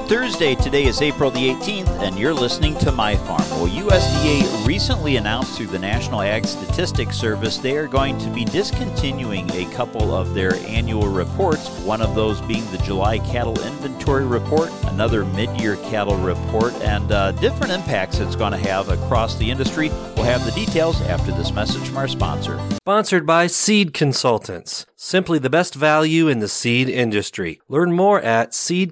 Good Thursday. Today is April the 18th, and you're listening to My Farm. Well, USDA recently announced through the National Ag Statistics Service they are going to be discontinuing a couple of their annual reports, one of those being the July Cattle Inventory Report, another mid-year cattle report, and different impacts it's going to have across the industry. We'll have the details after this message from our sponsor. Sponsored by Seed Consultants. Simply the best value in the seed industry. Learn more at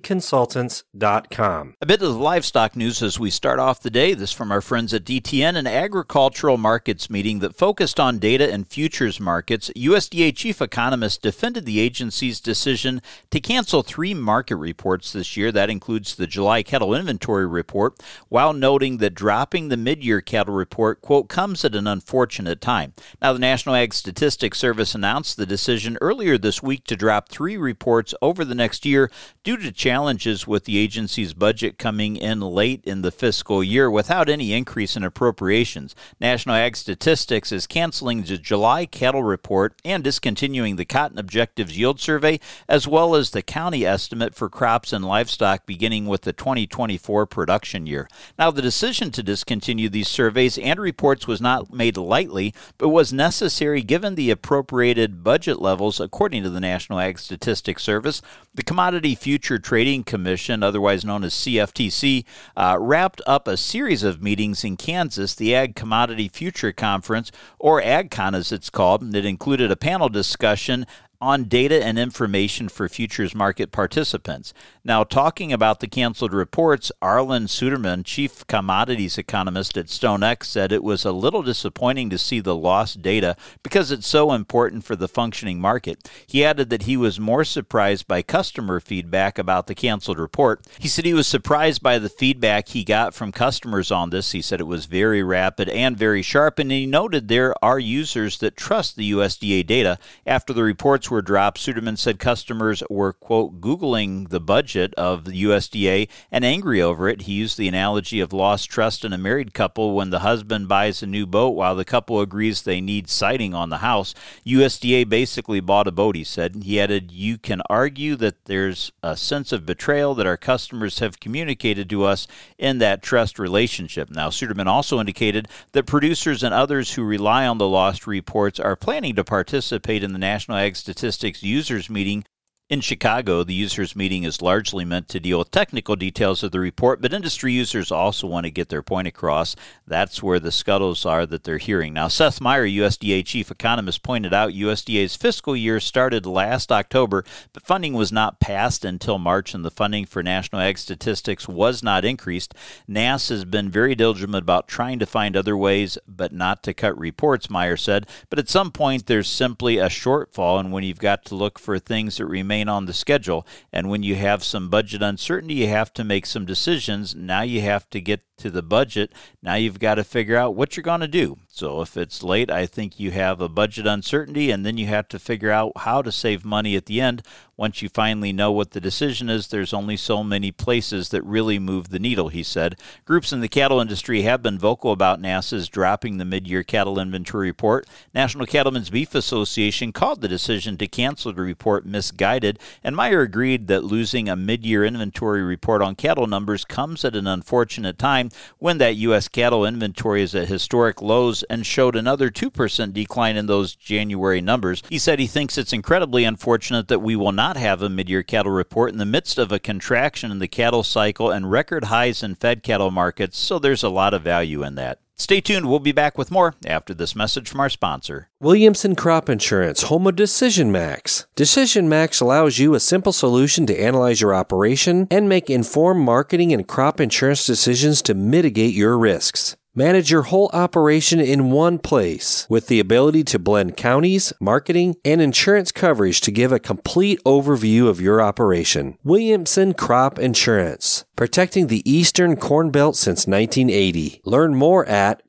seedconsultants.com. A bit of the livestock news as we start off the day. This from our friends at DTN, an agricultural markets meeting that focused on data and futures markets. USDA chief economist defended the agency's decision to cancel 3 market reports this year. That includes the July Cattle Inventory Report, while noting that dropping the mid-year cattle report, quote, comes at an unfortunate time. Now, the National Ag Statistics Service announced the decision earlier this week to drop 3 reports over the next year due to challenges with the agency's budget coming in late in the fiscal year without any increase in appropriations. National Ag Statistics is canceling the July cattle report and discontinuing the Cotton Objectives Yield Survey, as well as the county estimate for crops and livestock beginning with the 2024 production year. Now, the decision to discontinue these surveys and reports was not made lightly, but was necessary given the appropriated budget levels. According to the National Ag Statistics Service, the Commodity Future Trading Commission, otherwise known as CFTC, wrapped up a series of meetings in Kansas, the Ag Commodity Future Conference, or AgCon as it's called. It included a panel discussion on data and information for futures market participants. Now, talking about the canceled reports, Arlen Suderman, chief commodities economist at StoneX, said it was a little disappointing to see the lost data because it's so important for the functioning market. He added that he was more surprised by customer feedback about the canceled report. He said he was surprised by the feedback he got from customers on this. He said it was very rapid and very sharp, and he noted there are users that trust the USDA data. After the reports were dropped, Suderman said customers were, quote, Googling the budget of the USDA and angry over it. He used the analogy of lost trust in a married couple when the husband buys a new boat while the couple agrees they need siding on the house. USDA basically bought a boat, he said. He added, you can argue that there's a sense of betrayal that our customers have communicated to us in that trust relationship. Now, Suderman also indicated that producers and others who rely on the lost reports are planning to participate in the National Ag Statistics Users Meeting in Chicago. The users meeting is largely meant to deal with technical details of the report, but industry users also want to get their point across. That's where the scuttles are that they're hearing. Now, Seth Meyer, USDA chief economist, pointed out USDA's fiscal year started last October, but funding was not passed until March, and the funding for National Ag Statistics was not increased. NASS has been very diligent about trying to find other ways, but not to cut reports, Meyer said. But at some point, there's simply a shortfall, and when you've got to look for things that remain on the schedule, and when you have some budget uncertainty, you have to make some decisions. Now you have to get to the budget. Now you've got to figure out what you're going to do. So if it's late, I think you have a budget uncertainty, and then you have to figure out how to save money at the end. Once you finally know what the decision is, there's only so many places that really move the needle, he said. Groups in the cattle industry have been vocal about NASS's dropping the mid-year cattle inventory report. National Cattlemen's Beef Association called the decision to cancel the report misguided, and Meyer agreed that losing a mid-year inventory report on cattle numbers comes at an unfortunate time when that U.S. cattle inventory is at historic lows and showed another 2% decline in those January numbers. He said he thinks it's incredibly unfortunate that we will not have a mid-year cattle report in the midst of a contraction in the cattle cycle and record highs in fed cattle markets, so there's a lot of value in that. Stay tuned. We'll be back with more after this message from our sponsor. Williamson Crop Insurance, home of Decision Max. Decision Max allows you a simple solution to analyze your operation and make informed marketing and crop insurance decisions to mitigate your risks. Manage your whole operation in one place with the ability to blend counties, marketing, and insurance coverage to give a complete overview of your operation. Williamson Crop Insurance, protecting the Eastern Corn Belt since 1980. Learn more at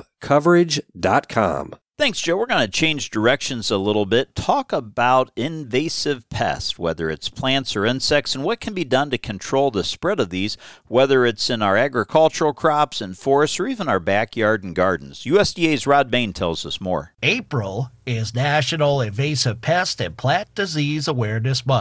cropcoverage.com. Thanks, Joe. We're going to change directions a little bit. Talk about invasive pests, whether it's plants or insects, and what can be done to control the spread of these, whether it's in our agricultural crops and forests or even our backyard and gardens. USDA's Rod Bain tells us more. April is National Invasive Pest and Plant Disease Awareness Month.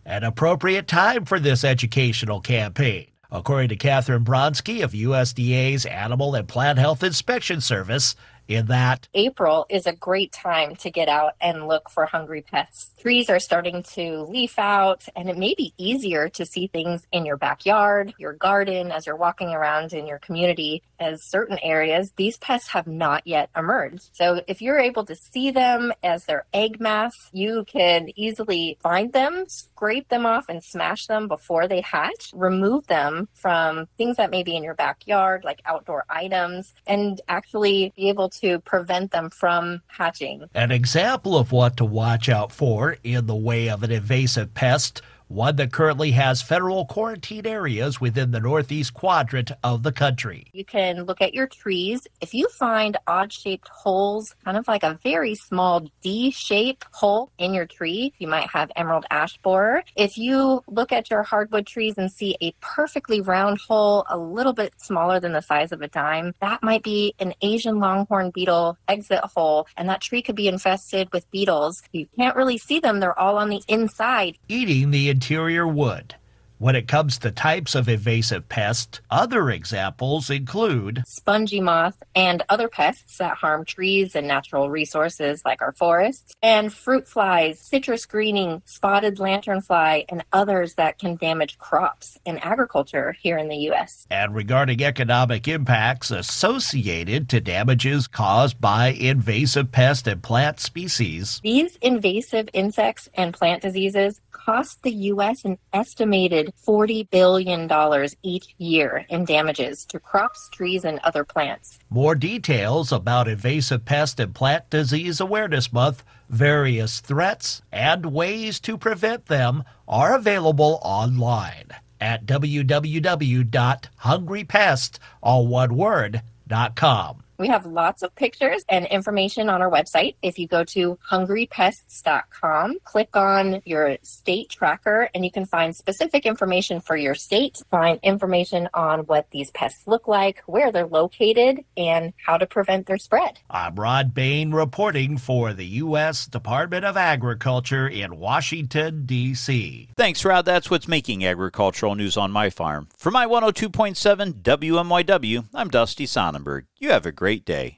an appropriate time for this educational campaign. According to Catherine Bronski of USDA's Animal and Plant Health Inspection Service, in that April is a great time to get out and look for hungry pests. Trees are starting to leaf out, and it may be easier to see things in your backyard, your garden, as you're walking around in your community. As certain areas, these pests have not yet emerged. So if you're able to see them as their egg mass, you can easily find them, scrape them off, and smash them before they hatch. Remove them from things that may be in your backyard, like outdoor items, and actually be able to prevent them from hatching. An example of what to watch out for in the way of an invasive pest, one that currently has federal quarantine areas within the northeast quadrant of the country. You can look at your trees. If you find odd-shaped holes, kind of like a very small D-shaped hole in your tree, you might have emerald ash borer. If you look at your hardwood trees and see a perfectly round hole, a little bit smaller than the size of a dime, that might be an Asian longhorn beetle exit hole, and that tree could be infested with beetles. You can't really see them. They're all on the inside. Eating the interior wood. When it comes to types of invasive pests, other examples include spongy moth and other pests that harm trees and natural resources like our forests, and fruit flies, citrus greening, spotted lanternfly, and others that can damage crops in agriculture here in the U.S. And regarding economic impacts associated to damages caused by invasive pest and plant species, these invasive insects and plant diseases cost the U.S. an estimated $40 billion each year in damages to crops, trees, and other plants. More details about Invasive Pest and Plant Disease Awareness Month, various threats, and ways to prevent them are available online at www.hungrypest.com. We have lots of pictures and information on our website. If you go to hungrypests.com, click on your state tracker, and you can find specific information for your state, find information on what these pests look like, where they're located, and how to prevent their spread. I'm Rod Bain reporting for the U.S. Department of Agriculture in Washington, D.C. Thanks, Rod. That's what's making agricultural news on my farm. For my 102.7 WMYW, I'm Dusty Sonnenberg. You have a great day.